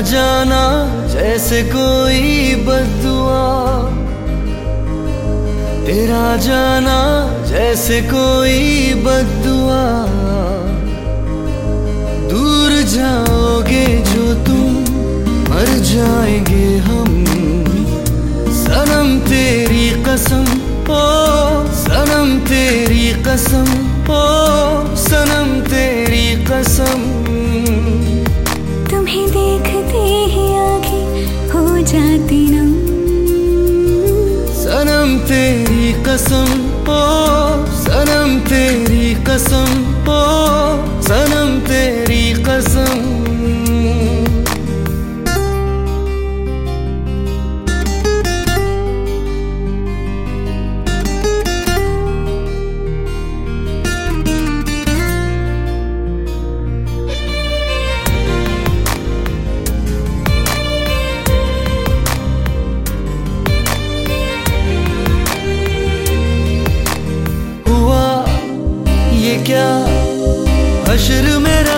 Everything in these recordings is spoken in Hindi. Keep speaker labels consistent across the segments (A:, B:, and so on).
A: जाना जैसे कोई बद्दुआ, तेरा जाना जैसे कोई बद्दुआ। दूर जाओगे जो तुम, मर जाएंगे हम। सनम तेरी कसम, ओ सनम तेरी कसम, ओ सनम तेरी कसम।
B: तुम्हें देखते ही आँखें हो जाती नम।
A: सनम तेरी कसम, ओ सनम तेरी कसम, ओ सनम तेरी कसम। क्या हश्र मेरा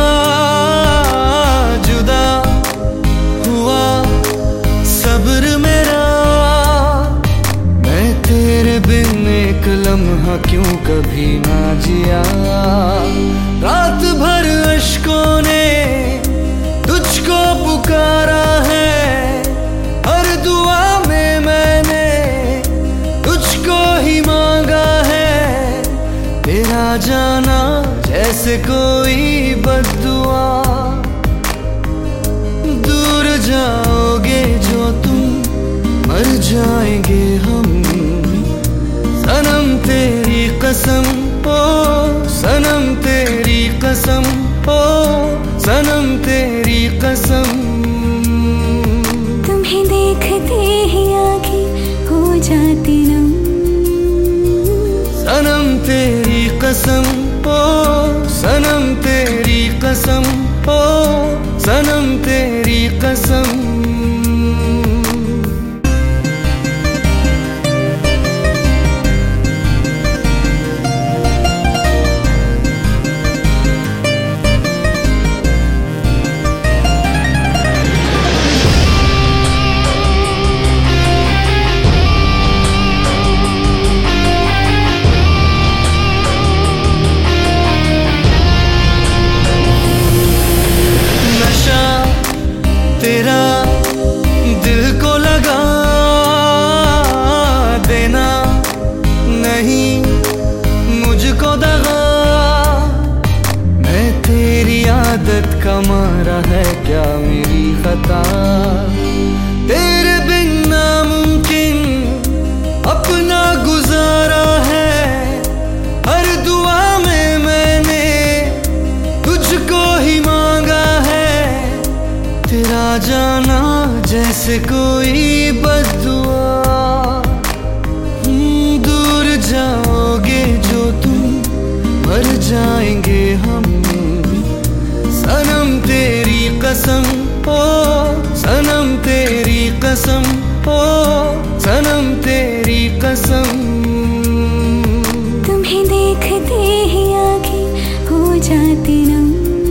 A: जुदा हुआ, सब्र मेरा। मैं तेरे बिन एक लम्हा क्यों कभी ना जिया। रात भर अश्कों ने तुझको पुकारा है, हर दुआ में मैंने तुझको ही मांगा है। तेरा जाना जैसे कोई बद्दुआ, दूर जाओगे जो तुम, मर जाएंगे हम। सनम तेरी कसम, ओ सनम तेरी कसम, ओ सनम तेरी कसम।
B: तुम्हें देखते ही आँखें हो जाती नम।
A: सनम तेरी कसम, ओ सनम तेरी कसम, ओ सनम तेरी कसम। तेरा दिल को लगा देना, नहीं मुझको दगा। मैं तेरी आदत का मारा है क्या मेरी खता। तेरे बिन नामुमकिन अपना गुजारा है, हर दुआ में मैंने तुझको ही मांगा है। तेरा जाना जैसे कोई बद्दुआ, दूर जाओगे जो तुम, मर जाएंगे हम। सनम तेरी कसम, ओ सनम तेरी कसम, ओ सनम तेरी कसम।
B: तुम्हें देखते ही आँखें हो जाती नम।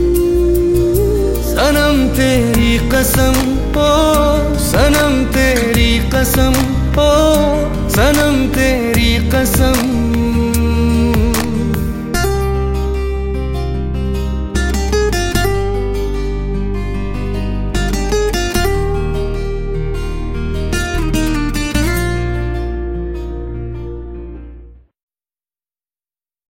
A: सनम तेरी कसम, ओ सनम तेरी कसम, ओ सनम तेरी कसम।